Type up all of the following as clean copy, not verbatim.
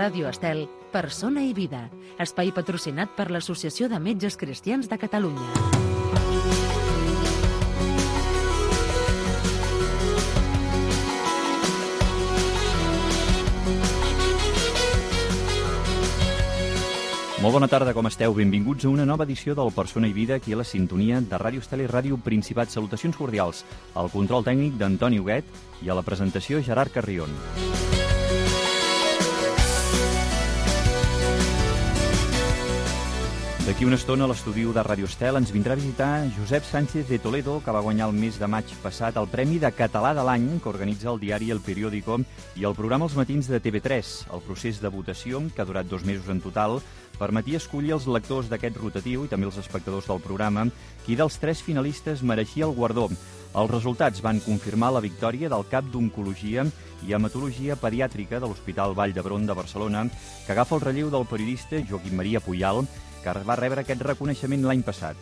Ràdio Estel, Persona i Vida, espai patrocinat per l'Associació de Metges Cristians de Catalunya. Molt bona tarda, com esteu? Benvinguts a una nova edició del Persona i Vida, aquí a la sintonia de Ràdio Estel i Ràdio Principat. Salutacions cordials al control tècnic d'Antoni Huguet i a la presentació Gerard Carrion. D'aquí una estona a l'estudi de Ràdio Estel ens vindrà a visitar Josep Sánchez de Toledo, que va guanyar el mes de maig passat el Premi de Català de l'Any que organitza el diari El Periódico i el programa Els Matins de TV3. El procés de votació, que ha durat 2 mesos en total, permetia escollir els lectors d'aquest rotatiu i també els espectadors del programa qui dels 3 finalistes mereixia el guardó. Els resultats van confirmar la victòria del cap d'Oncologia i Hematologia Pediàtrica de l'Hospital Vall d'Hebron de Barcelona, que agafa el relleu del periodista Joaquim Maria Puyal, que va rebre aquest reconeixement l'any passat.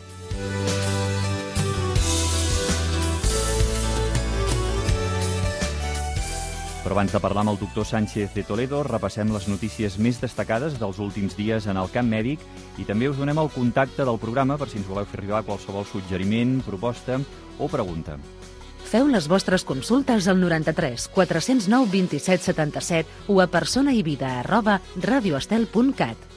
Però abans de parlar amb el doctor Sánchez de Toledo, repassem les notícies més destacades dels últims dies en el camp mèdic i també us donem el contacte del programa per si ens voleu fer arribar qualsevol suggeriment, proposta o pregunta. Feu les vostres consultes al 93 409 27 77 o a personaivida@radioestel.cat.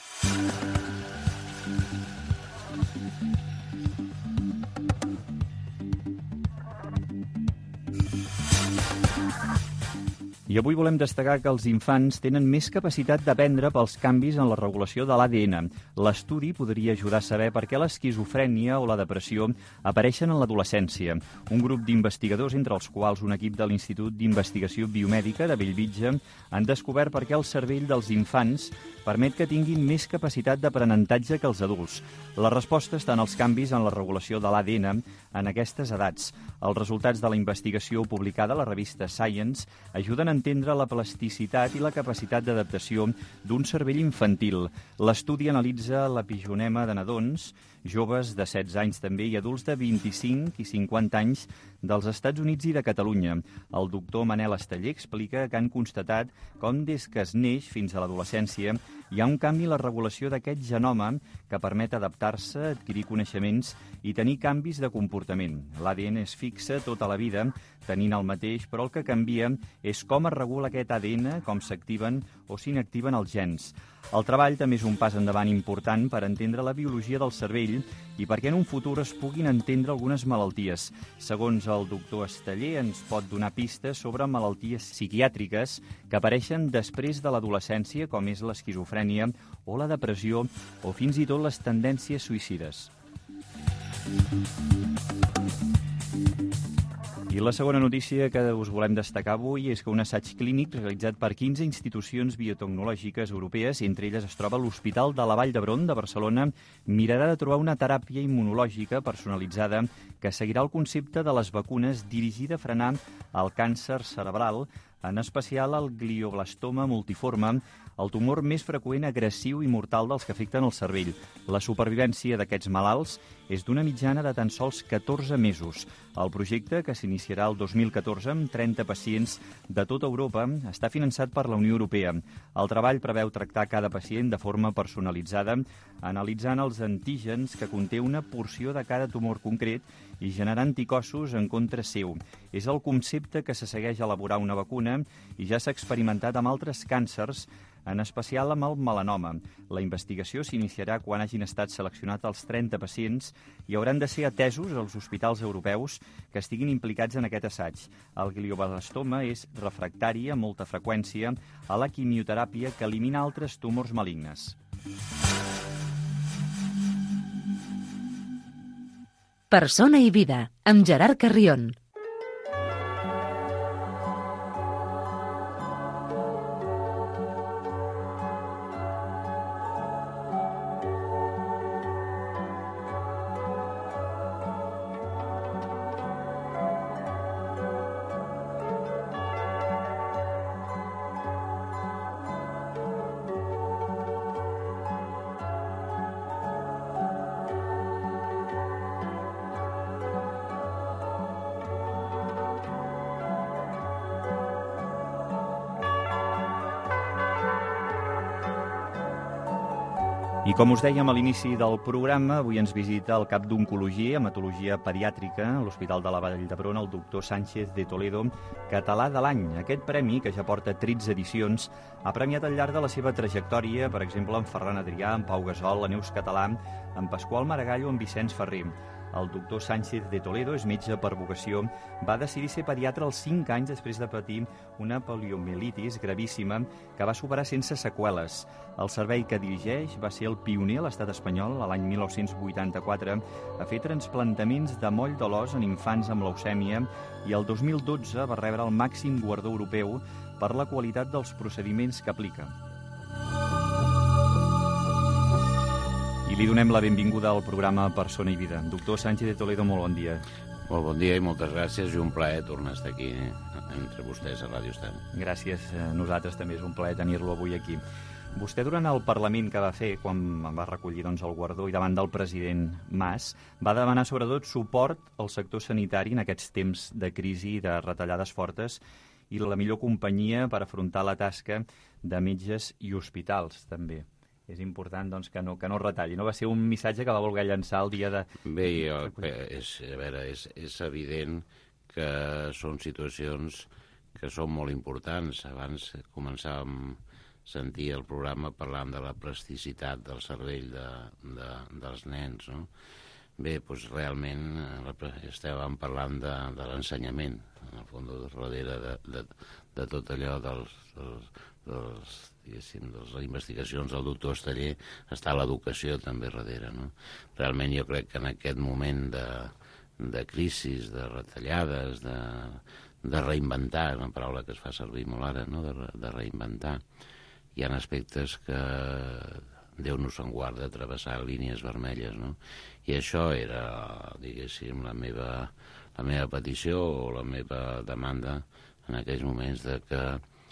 I avui volem destacar que els infants tenen més capacitat d'aprendre pels canvis en la regulació de l'ADN. L'estudi podria ajudar a saber per què l'esquizofrènia o la depressió apareixen en l'adolescència. Un grup d'investigadors, entre els quals un equip de l'Institut d'Investigació Biomèdica de Bellvitge, han descobert per què el cervell dels infants permet que tinguin més capacitat d'aprenentatge que els adults. La resposta està en els canvis en la regulació de l'ADN en aquestes edats. Els resultats de la investigació publicada a la revista Science ajuden a entendre la plasticitat i la capacitat d'adaptació d'un cervell infantil. L'estudi analitza l'epigenoma de nadons, joves de 16 anys també i adults de 25 i 50 anys dels Estats Units i de Catalunya. El doctor Manel Esteller explica que han constatat com des que es neix fins a l'adolescència hi ha un canvi en la regulació d'aquest genoma que permet adaptar-se, adquirir coneixements i tenir canvis de comportament. L'ADN es fixa tota la vida tenint el mateix, però el que canvia és com es regula aquest ADN, com s'activen o s'inactiven els gens. El treball també és un pas endavant important per entendre la biologia del cervell i perquè en un futur es puguin entendre algunes malalties. Segons el doctor Esteller, ens pot donar pistes sobre malalties psiquiàtriques que apareixen després de l'adolescència, com és l'esquizofrènia o la depressió, o fins i tot les tendències suïcides. I la segona notícia que us volem destacar avui és que un assaig clínic realitzat per 15 institucions biotecnològiques europees, entre elles es troba l'Hospital de la Vall d'Hebron de Barcelona, mirarà de trobar una teràpia immunològica personalitzada que seguirà el concepte de les vacunes dirigida a frenar el càncer cerebral, en especial el glioblastoma multiforme, el tumor més freqüent, agressiu i mortal dels que afecten el cervell. La supervivència d'aquests malalts és d'una mitjana de tan sols 14 mesos. El projecte, que s'iniciarà el 2014 amb 30 pacients de tota Europa, està finançat per la Unió Europea. El treball preveu tractar cada pacient de forma personalitzada, analitzant els antígens que conté una porció de cada tumor concret i generar anticossos en contra seu. És el concepte que se segueix a elaborar una vacuna i ja s'ha experimentat amb altres càncers, en especial amb el melanoma. La investigació s'iniciarà quan hagin estat seleccionats els 30 pacients i hauran de ser atesos als hospitals europeus que estiguin implicats en aquest assaig. El glioblastoma és refractari amb molta freqüència a la quimioteràpia que elimina altres tumors malignes. Persona i Vida, amb Gerard Carrion. I com us dèiem a l'inici del programa, avui ens visita el cap d'Oncologia, Hematologia Pediàtrica, a l'Hospital de la Vall d'Hebron, el doctor Sánchez de Toledo, Català de l'Any. Aquest premi, que ja porta 13 edicions, ha premiat al llarg de la seva trajectòria, per exemple, en Ferran Adrià, en Pau Gasol, en Neus Català, en Pasqual Maragall o en Vicenç Ferrer. El doctor Sánchez de Toledo és metge per vocació. Va decidir ser pediatre als 5 anys després de patir una poliomielitis gravíssima que va superar sense seqüeles. El servei que dirigeix va ser el pioner a l'estat espanyol, a l'any 1984, a fer transplantaments de moll de l'os en infants amb leucèmia i el 2012 va rebre el màxim guardó europeu per la qualitat dels procediments que aplica. I li donem la benvinguda al programa Persona i Vida. Doctor Sánchez de Toledo, molt bon dia. Molt bon dia i moltes gràcies i un plaer tornar a estar aquí entre vostès a Ràdio Estem. Gràcies. Nosaltres també és un plaer tenir-lo avui aquí. Vostè, durant el Parlament que va fer, quan va recollir el guardó i davant del president Mas, va demanar sobretot suport al sector sanitari en aquests temps de crisi i de retallades fortes i la millor companyia per afrontar la tasca de metges i hospitals, també. És important que no retalli. No va ser un missatge que va voler llançar el dia de... Bé, és evident que són situacions que són molt importants. Abans començàvem a sentir el programa parlant de la plasticitat del cervell dels nens, no? Bé, doncs realment estàvem parlant de l'ensenyament, en el fons, darrere de tot allò de les investigacions del doctor Esteller està l'educació també darrere, no? Realment jo crec que en aquest moment de crisis, de retallades, de reinventar, una paraula que es fa servir molt ara, no? De reinventar, hi ha aspectes que Déu nos en guarda, travessar línies vermelles, no? I això era, diguéssim, la meva petició o la meva demanda en aquells moments de que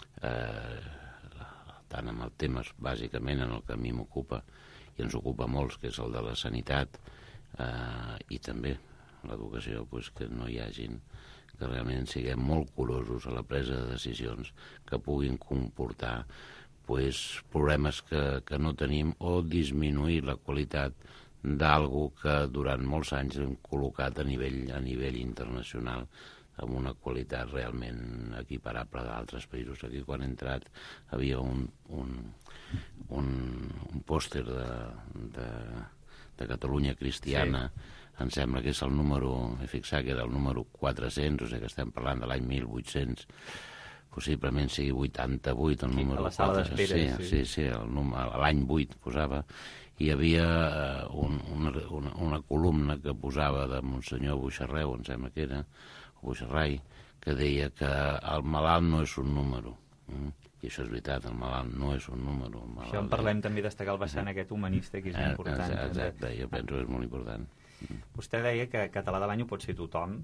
tant amb el tema, bàsicament, en el que a mi m'ocupa, i ens ocupa molts, que és el de la sanitat, i també l'educació, que no hi hagin, que realment siguem molt curosos a la presa de decisions que puguin comportar problemes que no tenim o disminuir la qualitat d'algú que durant molts anys hem col·locat a nivell internacional amb una qualitat realment equiparable d'altres països. Aquí, quan he entrat, havia un pòster de Catalunya Cristiana, sí. Em sembla que és el número, he fixat que era el número 400, o sigui que estem parlant de l'any 1800, possiblement sigui 88, el número 4. A la sala d'espera. Sí, l'any 8 posava. Hi havia una columna que posava de Monsenyor Buixarreu, em sembla que era, Buixarrai, que deia que el malalt no és un número. I això és veritat, el malalt no és un número. Això en parlem també destacar el vessant aquest humanista, que és important. Exacte, jo penso que és molt important. Vostè deia que Català de l'Any ho pot ser tothom.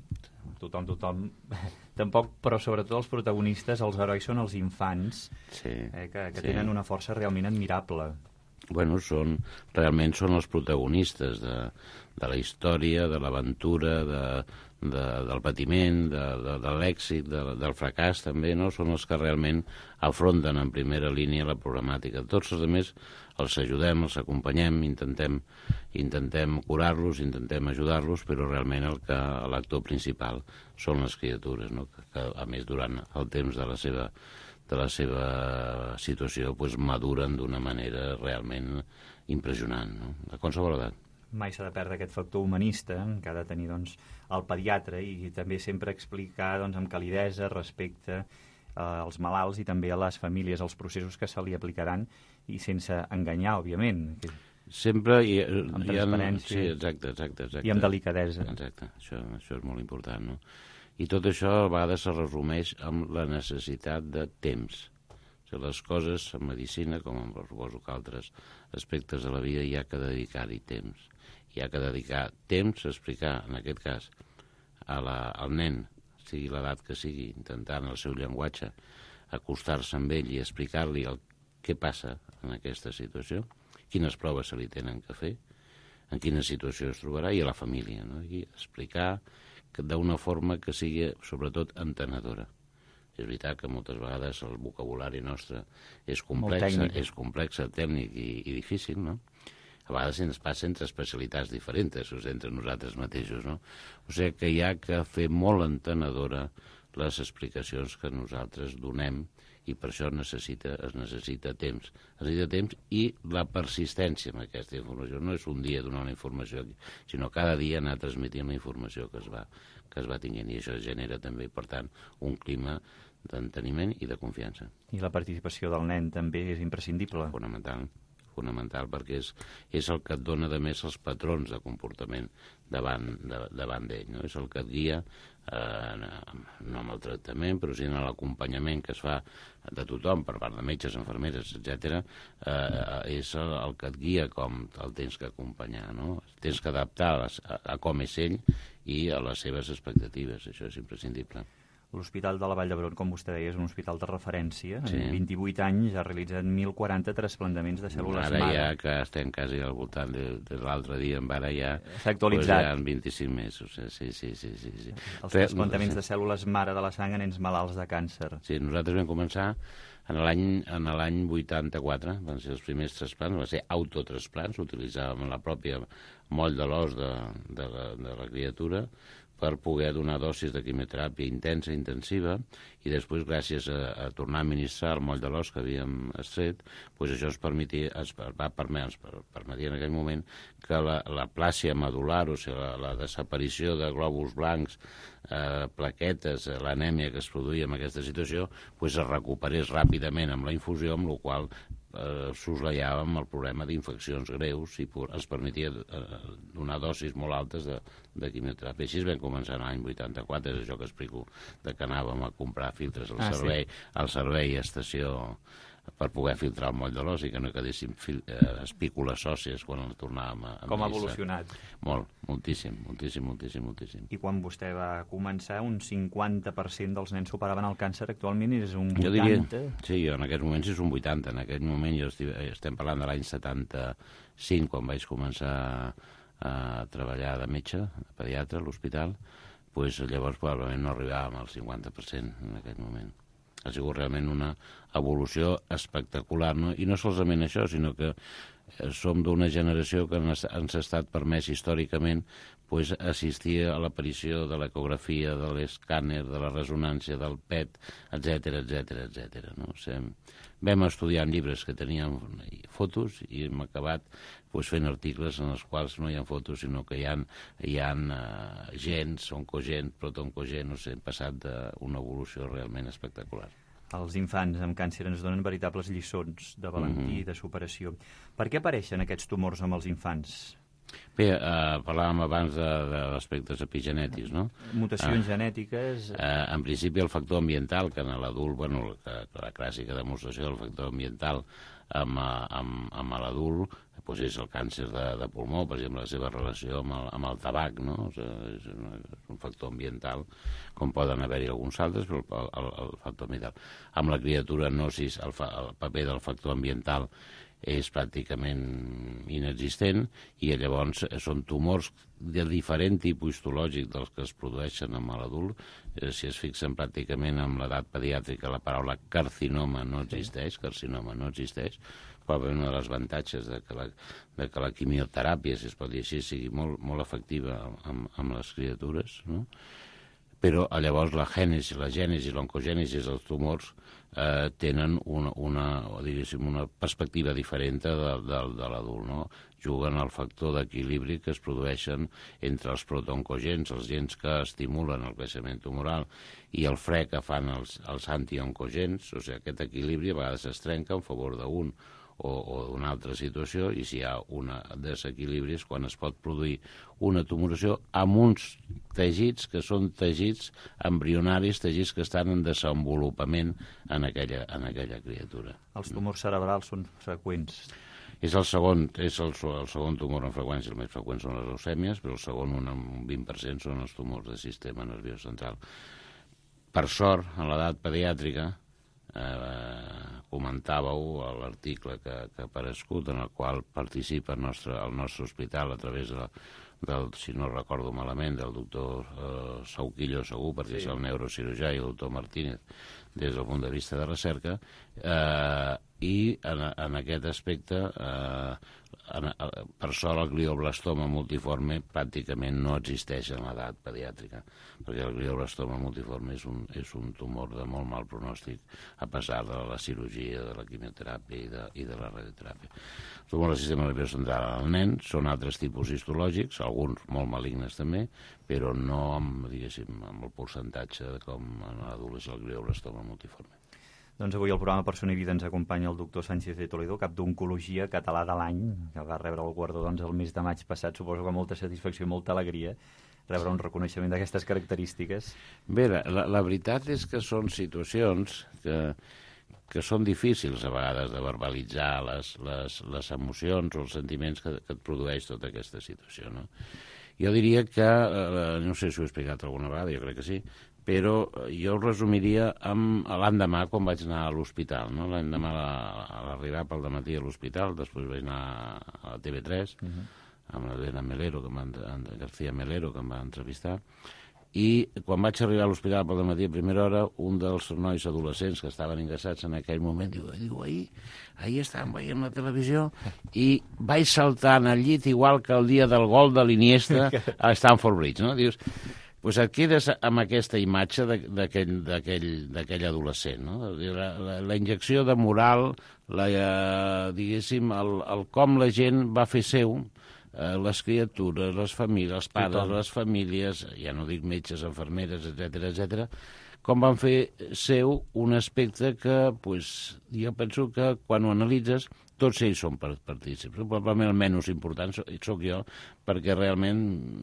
Tampoc, però sobretot els protagonistes, els herois, són els infants, que tenen una força realment admirable. Bueno, realment són els protagonistes de la història, de l'aventura, del patiment, de l'èxit, del fracàs també, no? Són els que realment afronten en primera línia la problemàtica. Tots els altres els ajudem, els acompanyem, intentem curar-los, intentem ajudar-los, però realment l'actor principal són les criatures, no? Que a més durant el temps de la seva situació maduren d'una manera realment impressionant, no? A qualsevol edat. Mai s'ha de perdre aquest factor humanista que ha de tenir el pediatre i també sempre explicar amb calidesa, respecte als malalts i també a les famílies, els processos que se li aplicaran i sense enganyar, òbviament. Sempre amb transparència. Sí, exacte. I amb delicadesa. Exacte, això és molt important, no? I tot això a vegades se resumeix amb la necessitat de temps. O sigui, les coses, en medicina, com en suposo que altres aspectes de la vida, hi ha que dedicar-hi temps. Hi ha que dedicar temps a explicar, en aquest cas, al nen, sigui l'edat que sigui, intentant el seu llenguatge, acostar-se amb ell i explicar-li què passa en aquesta situació, quines proves se li tenen que fer, en quina situació es trobarà, i a la família, no? I explicar d'una forma que sigui, sobretot, entenedora. És veritat que moltes vegades el vocabulari nostre és complex, tècnic i difícil, no? a vegades ens passa entre especialitats diferents, entre nosaltres mateixos, no? O sigui que hi ha que fer molt entenedora les explicacions que nosaltres donem, i per això es necessita temps. Es necessita temps i la persistència amb aquesta informació. No és un dia donar una informació, sinó cada dia anar transmitint la informació que es va tinguent, i això genera també, per tant, un clima d'enteniment i de confiança. I la participació del nen també és imprescindible. Fonamental, perquè és el que et dona, a més, els patrons de comportament davant d'ell, no? És el que et guia, no amb el tractament, però sí en l'acompanyament que es fa de tothom, per part de metges, infermeres, etc. És el que et guia com el tens que acompanyar, no? Tens que adaptar a com és ell i a les seves expectatives, això és imprescindible. L'Hospital de la Vall d'Hebron, com vostè deia, és un hospital de referència. Sí. En 28 anys ha realitzat 1.040 trasplantaments de cèl·lules mare. Ara ja que estem quasi al voltant de l'altre dia, ara ja s'ha actualitzat. Ja en 25 mesos. Sí. Els trasplantaments de cèl·lules mare de la sang a nens malalts de càncer. Sí, nosaltres vam començar en l'any 84, van ser els primers trasplants, van ser autotrasplants, utilitzàvem la pròpia moll de l'os de la criatura, per poder donar dosis de quimioteràpia intensa, intensiva, i després, gràcies a tornar a administrar el moll de l'os que havíem extret, doncs això ens permetia en aquell moment que la plàsia medular, o sigui, la desaparició de glòbuls blancs, plaquetes, l'anèmia que es produïa en aquesta situació, doncs es recuperés ràpidament amb la infusió, amb la qual soslaiàvem el problema d'infeccions greus i ens permetia donar dosis molt altes de quimioteràpia. Així vam començar l'any 84, és això que explico, que anàvem a comprar filtres al servei i estació per poder filtrar el moll de l'os i que no quedessin espícules òssies quan el tornàvem a... Com ha evolucionat? Moltíssim. I quan vostè va començar, un 50% dels nens superaven el càncer, actualment és un 80%? Jo diria, sí, en aquests moments és un 80%. En aquest moment estem parlant de l'any 75, quan vaig començar a treballar de metge, de pediatre, a l'hospital, doncs llavors probablement no arribàvem al 50% en aquest moment. Ha sigut realment una evolució espectacular, no? I no solament això, sinó que som d'una generació que ens ha estat permès històricament assistir a l'aparició de l'ecografia, de l'escàner, de la resonància, del PET, etc. No? Vam estudiar en llibres que tenien fotos i hem acabat fent articles en els quals no hi ha fotos, sinó que hi ha gens, oncogens, protooncogens, hem passat d'una evolució realment espectacular. Els infants amb càncer ens donen veritables lliçons de valentí i de superació. Per què apareixen aquests tumors amb els infants? Bé, parlàvem abans d'aspectes epigenètics, no? Mutacions genètiques... En principi el factor ambiental, que en l'adult, la clàssica demostració del factor ambiental amb l'adult, doncs és el càncer de pulmó, per exemple, la seva relació amb el tabac, no? És un factor ambiental, com poden haver-hi alguns altres, però el factor ambiental. Amb la criatura nosis, el paper del factor ambiental és pràcticament inexistent i llavors són tumors de diferent tipus histològic dels que es produeixen amb l'adult. Si es fixen pràcticament en l'edat pediàtrica la paraula carcinoma no existeix, probablement un dels avantatges de que la quimioteràpia, si es pot dir així, sigui molt efectiva amb les criatures, no? Però llavors la gènesi, l'oncogènesi dels tumors tenen una perspectiva diferent de l'adult, no? Juguen al factor d'equilibri que es produeixen entre els protooncogens, els gens que estimulen el creixement tumoral, i el fre que fan els antioncogens, o sigui, aquest equilibri a vegades es trenca en favor d'un o d'una altra situació, i si hi ha un desequilibri és quan es pot produir una tumoració amb uns teixits que són teixits embrionaris, teixits que estan en desenvolupament en aquella criatura. Els tumors cerebrals són freqüents? És el segon tumor en freqüència, el més freqüent són les leucèmies, però el segon, un 20%, són els tumors del sistema nerviós central. Per sort, en l'edat pediàtrica, comentàveu l'article que ha aparegut, en el qual participa el nostre hospital a través del, si no recordo malament, del doctor Sauquillo, segur, perquè és el neurocirurgià, i el doctor Martínez, des del punt de vista de recerca, i en aquest aspecte, per sort, el glioblastoma multiforme pràcticament no existeix en l'edat pediàtrica, perquè el glioblastoma multiforme és un tumor de molt mal pronòstic, a pesar de la cirurgia, de la quimioteràpia i de la radioteràpia. Els tumors del sistema nerviós central en el nen són altres tipus histològics, alguns molt malignes també, però no amb el percentatge com en l'adolescent el glioblastoma multiforme. Doncs avui al programa Persona i Vida ens acompanya el doctor Sánchez de Toledo, cap d'Oncologia Català de l'any, que va rebre el guardó el mes de maig passat. Suposo que molta satisfacció i molta alegria rebre un reconeixement d'aquestes característiques. Bé, la veritat és que són situacions que són difícils a vegades de verbalitzar les emocions o els sentiments que et produeix tota aquesta situació, no? Jo diria que, no sé si ho he explicat alguna vegada, jo crec que sí, però jo ho resumiria amb l'endemà quan vaig anar a l'hospital, no? L'endemà a l'arribar pel dematí a l'hospital, després vaig anar a la TV3 amb l'Elena Melero, García Melero, que em va entrevistar, i quan vaig arribar a l'hospital pel dematí a primera hora, un dels nois adolescents que estaven ingressats en aquell moment diu ahir estàvem veient la televisió i vaig saltar en el llit igual que el dia del gol de l'Iniesta a Stamford Bridge, no? Dius, doncs et quedes amb aquesta imatge d'aquell adolescent, no? La injecció de moral, diguéssim, el com la gent va fer seu les criatures, les famílies, els pares, les famílies, ja no dic metges, infermeres, etc, com van fer seu un aspecte que, jo penso que quan ho analitzes, tots ells són partícips. Probablement el menys important sóc jo, perquè realment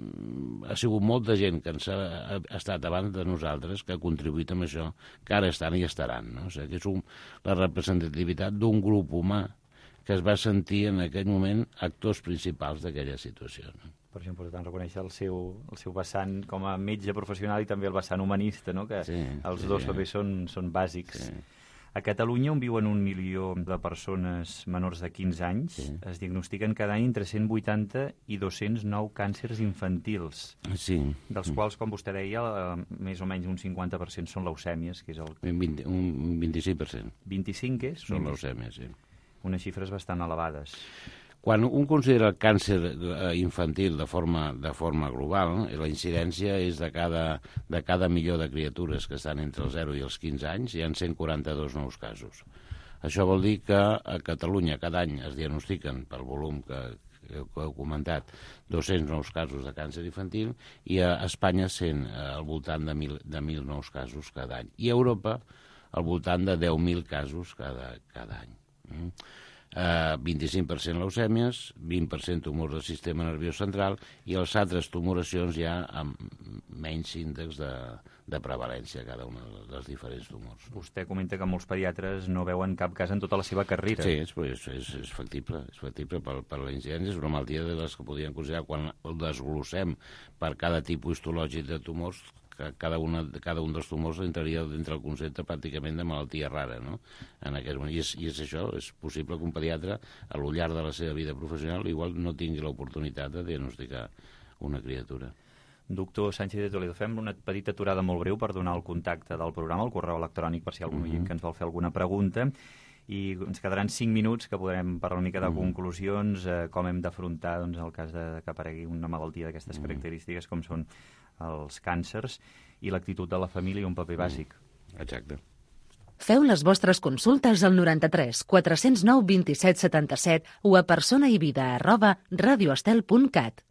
ha sigut molta gent que ens ha estat abans de nosaltres, que ha contribuït amb això, que ara estan i estaran, no? O sigui, que és la representativitat d'un grup humà que es va sentir en aquell moment actors principals d'aquella situació, no? Per això és important reconèixer el seu vessant com a metge professional i també el vessant humanista, no? Que els dos papers són bàsics. Sí. A Catalunya, on viuen 1 milió de persones menors de 15 anys, es diagnostiquen cada any entre 180 i 209 càncers infantils, dels quals, com vostè deia, més o menys un 50% són leucèmies, que és un 25%. 25 és? Són leucèmies, sí. Unes xifres bastant elevades. Quan un considera el càncer infantil de forma global, la incidència és de cada milió de criatures que estan entre els 0 i els 15 anys, hi ha 142 nous casos. Això vol dir que a Catalunya cada any es diagnostiquen, pel volum que heu comentat, 200 nous casos de càncer infantil i a Espanya 100, al voltant de 1.000 nous casos cada any. I a Europa al voltant de 10.000 casos cada any. 25% leucèmies, 20% tumors del sistema nerviós central i els altres tumoracions ja amb menys índex de prevalència cada un dels diferents tumors. Vostè comenta que molts pediatres no veuen cap cas en tota la seva carrera. Sí, és factible. És factible per la incidència. És una malaltia de les que podríem considerar quan el desglossem per cada tipus histològic de tumors, que cada un dels tumors entraria dintre el concepte pràcticament de malaltia rara, no? En aquest moment. I és això, és possible que un pediatre, a lo llarg de la seva vida professional, igual no tingui l'oportunitat de diagnosticar una criatura. Doctor Sánchez de Toledo, fem una petita aturada molt breu per donar el contacte del programa, el correu electrònic, per si algun oient que ens vol fer alguna pregunta, i ens quedaran 5 minuts que podrem parlar una mica de conclusions, com hem d'afrontar el cas que aparegui una malaltia d'aquestes característiques, com són els càncers, i l'actitud de la família i un paper bàsic. Exacte. Feu les vostres consultes al 93 409 27 77 o a personaivida@radioestel.cat.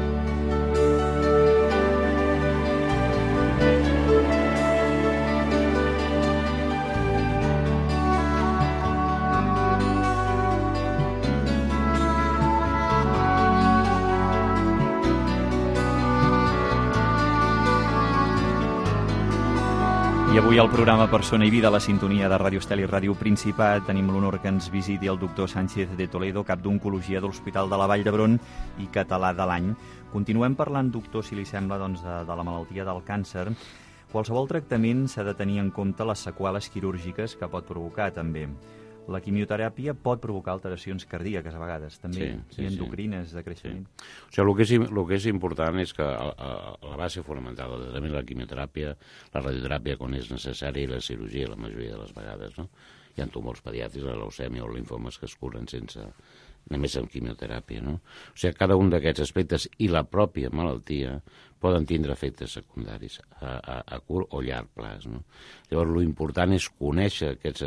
I avui al programa Persona i Vida, a la sintonia de Ràdio Estel i Ràdio Principat, tenim l'honor que ens visiti el doctor Sánchez de Toledo, cap d'Oncologia de l'Hospital de la Vall d'Hebron i Català de l'any. Continuem parlant, doctor, si li sembla, de la malaltia del càncer. Qualsevol tractament s'ha de tenir en compte les seqüeles quirúrgiques que pot provocar, també. La quimioteràpia pot provocar alteracions cardíaques a vegades, també, i endocrines de creixement. O sigui, el que és important és que la base fonamental del tractament de la quimioteràpia, la radioteràpia quan és necessari i la cirurgia la majoria de les vegades, no? hi ha tumors pediàtrics, la leucèmia o linfomes que es curen només amb quimioteràpia, no? O sigui, cada un d'aquests aspectes i la pròpia malaltia poden tindre efectes secundaris a curt o llarg plaç, no? Llavors, l'important és conèixer aquests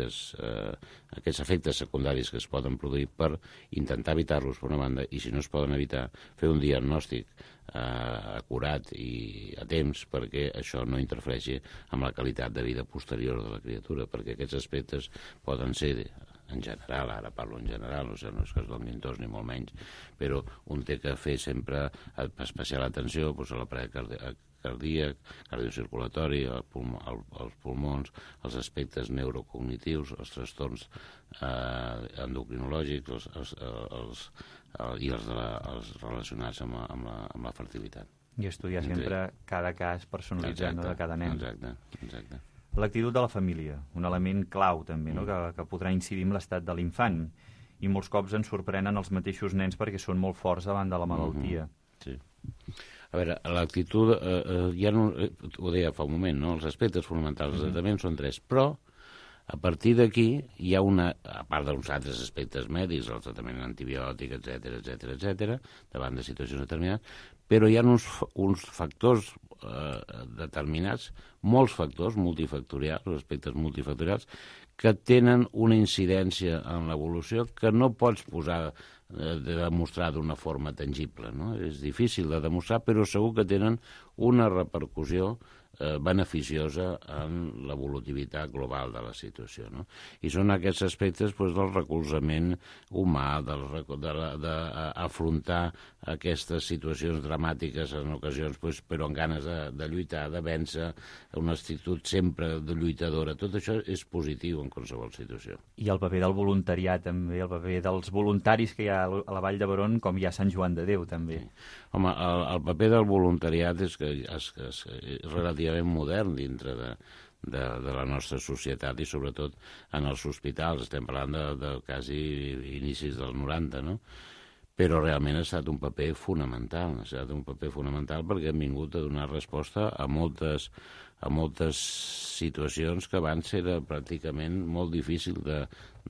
efectes secundaris que es poden produir per intentar evitar-los, per una banda, i si no es poden evitar, fer un diagnòstic acurat i a temps perquè això no interfereixi amb la qualitat de vida posterior de la criatura, perquè aquests aspectes poden ser en general, ara parlo en general, no és que es donin tots ni molt menys, però un té que fer sempre especial atenció a l'aparell cardíac, cardiocirculatori, els pulmons, els aspectes neurocognitius, els trastorns endocrinològics i els relacionats amb la fertilitat. I estudiar sempre cada cas personalitzat de cada nen. Exacte. L'actitud de la família, un element clau també, no? que podrà incidir en l'estat de l'infant. I molts cops ens sorprenen els mateixos nens perquè són molt forts davant de la malaltia. Sí. A veure, l'actitud, ja no, ho deia fa un moment, no? Els aspectes fonamentals dels tractaments són 3, però a partir d'aquí hi ha a part d'uns altres aspectes mèdics, el tractament antibiòtic, etc., davant de situacions determinades, però hi ha uns factors determinats, molts factors multifactorials, aspectes multifactorials, que tenen una incidència en l'evolució que no pots de demostrar d'una forma tangible, no? És difícil de demostrar, però segur que tenen una repercussió beneficiosa en l'evolutivitat global de la situació, no? I són aquests aspectes del recolzament humà, d'afrontar aquestes situacions dramàtiques en ocasions, però amb ganes de lluitar, de vèncer, una actitud sempre de lluitadora. Tot això és positiu en qualsevol situació. I el paper del voluntariat també, el paper dels voluntaris que hi ha a la Vall d'Hebron, com hi ha a Sant Joan de Déu també. Sí. Home, el paper del voluntariat és relativament modern dintre de la nostra societat i sobretot en els hospitals. Estem parlant de quasi inicis dels 90, no? Però realment ha estat un paper fonamental, perquè han vingut a donar resposta a moltes situacions que abans era pràcticament molt difícil de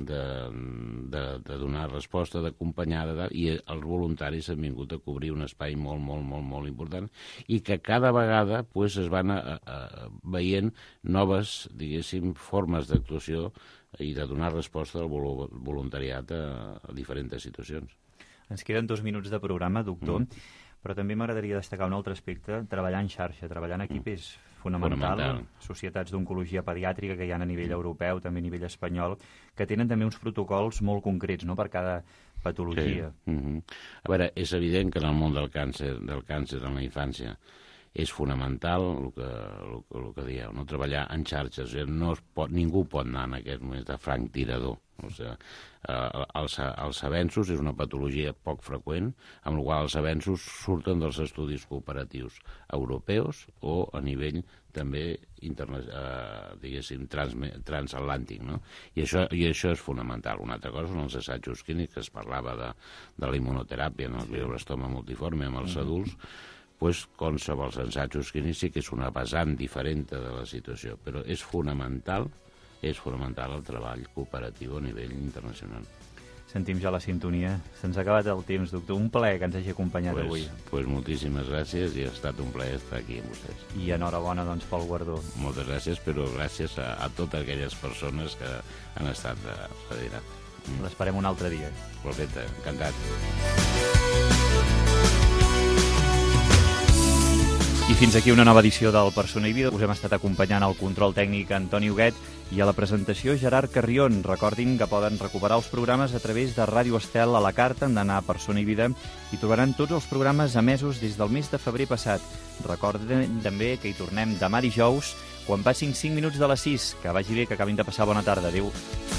donar resposta, d'acompanyar, i els voluntaris han vingut a cobrir un espai molt, molt, molt, molt important i que cada vegada es van veient noves, diguéssim, formes d'actuació i de donar resposta al voluntariat a diferents situacions. Ens queden 2 minuts de programa, doctor, però també m'agradaria destacar un altre aspecte. Treballar en xarxa, treballar en equip és fonamental. Societats d'oncologia pediàtrica que hi ha a nivell europeu, també a nivell espanyol, que tenen també uns protocols molt concrets, no?, per cada patologia. Sí. A veure, és evident que en el món del càncer en la infància és fonamental el que dieu, no? Treballar en xarxes. Ningú pot anar en aquest moment de franc tirador. O sigui, els avenços és una patologia poc freqüent, amb la qual els avenços surten dels estudis cooperatius europeus o a nivell també diguéssim transatlàntic, no? I això és fonamental. Una altra cosa són els assajos clínics, que es parlava de la immunoteràpia en el glioblastoma multiforme amb els adults. Qualsevol assajos clínics sí que és una vessant diferent de la situació, però és fonamental el treball cooperatiu a nivell internacional. Sentim ja la sintonia. Se'ns ha acabat el temps, doctor. Un plaer que ens hagi acompanyat avui. Moltíssimes gràcies i ha estat un plaer estar aquí amb vostès. I enhorabona, pel guardó. Moltes gràcies, però gràcies a totes aquelles persones que han estat darrere. L'esperem un altre dia. Perfecte, encantat. I fins aquí una nova edició del Persona i Vida. Us hem estat acompanyant al control tècnic Antoni Huguet i a la presentació Gerard Carrion. Recordin que poden recuperar els programes a través de Ràdio Estel a la carta, han d'anar a Persona i Vida i trobaran tots els programes emesos des del mes de febrer passat. Recordin també que hi tornem demà dijous quan passin 5 minuts de les 6. Que vagi bé, que acabin de passar bona tarda. Adéu.